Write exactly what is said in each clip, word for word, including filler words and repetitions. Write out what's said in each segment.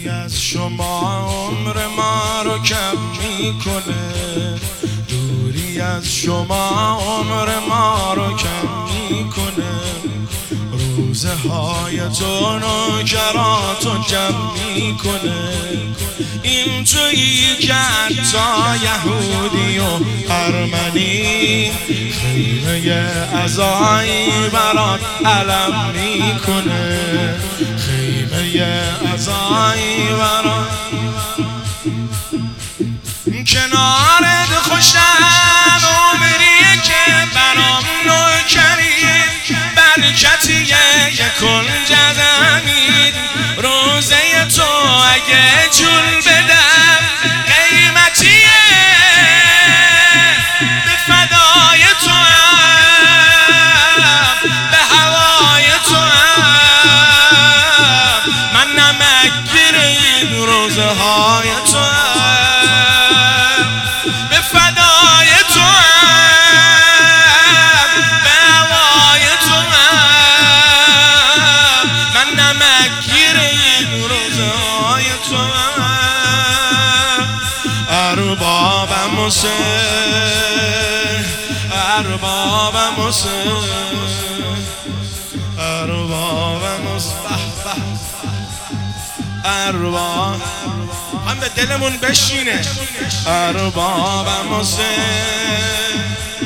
دوری از شما عمر ما رو کم میکنه، دوری از شما عمر ما رو کم میکنه. روزه های تو نوکراتو جمع میکنه. این تویی که حتی یهودی و ارمنی خیمه عزایی برات علم میکنه، خیمه عزایی برات. کنارت خوشم عمریه که برام نوکری، برکتیه یه کنج زمین. روزه تو اگه جون بدم قیمتیه، به فدای تو هم به هوای تو هم، من نمک گیر این روزه های تو هم، به فدای تو هم به هوای تو هم، من نمک گیر این روزه های تو هم. اربابم حسین، اربابم حسین، اربابم حسین، ارباب هم به دلمون بشینه. اربابم حسین،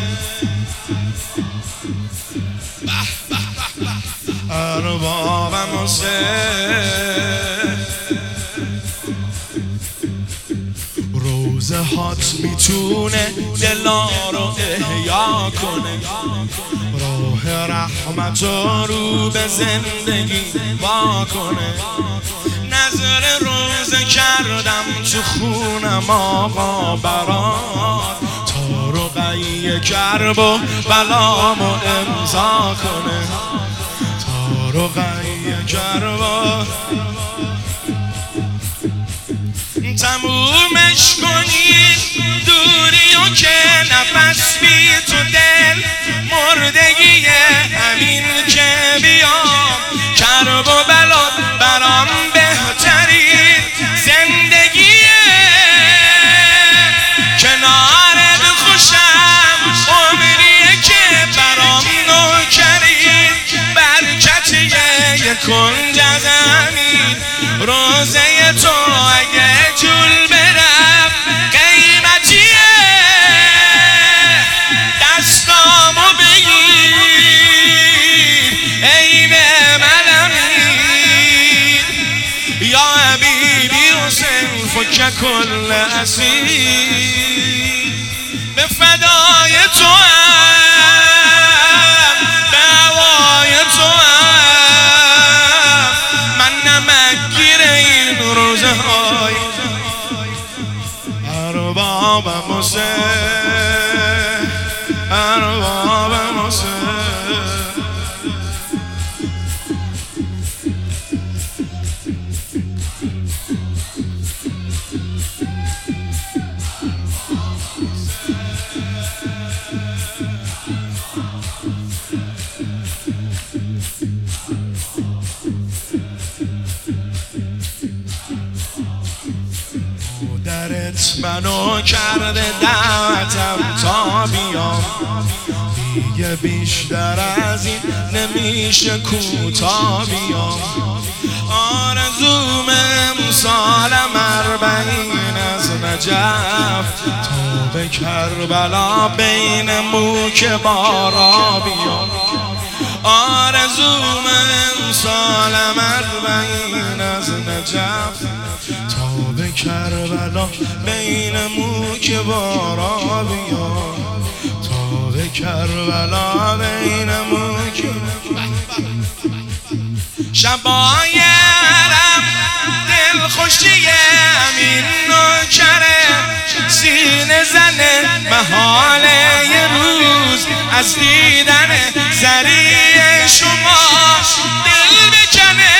اربابم حسین. روزه هات میتونه دلا رو احیا کنه، راه رحمت رو به زندگی وا کنه. نظر روزه کردم تو خونم آقا برات، تا رو قیه کرب و بلامو امضا کنه، تا رو قیه کرب و تمومش کنی دوری و که نفس بی تو دل مردگیه. همین که بیام کرب و بلا برام بهترین زندگیه. کنارت خوشم عمریه که برام نوکری، برکتیه یه کنج زمین. روزه تو اگه جول برم قیمتیه، دستامو بگیر عین من امیر. یا حبیبی حسین فک کل اسیر، به فدای تو هم به هوای تو هم، من نمک گیر این روزه های. اربابم حسین، اربابم حسین. مادرت منو کرده دعوتم تا بیام، دیگه بیشتر از این نمیشه کوتا بیام. آرزوم امسالم اربعین از نجف، تا به کربلا بین موک بارا بیام. آرزوم امسالم اربعین از نجف، تا به کربلا بین موک بارا بیام، تا به کربلا بین موک. شبای عرب دل خوشی امین نوکره، سینه زنه محال یه روز از دیدن زریع شما دل بکنه.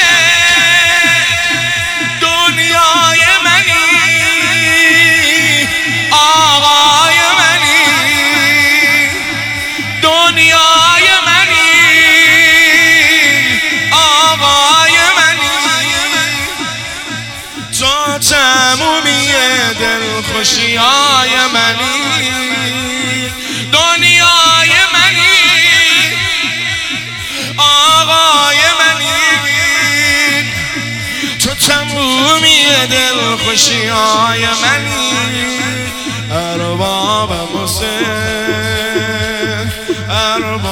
دنیای منی آقای منی، دنیای منی آقای منی. دنیای منی آقای منی تو تمومی دل خوشی های منی ارباب حسین ارباب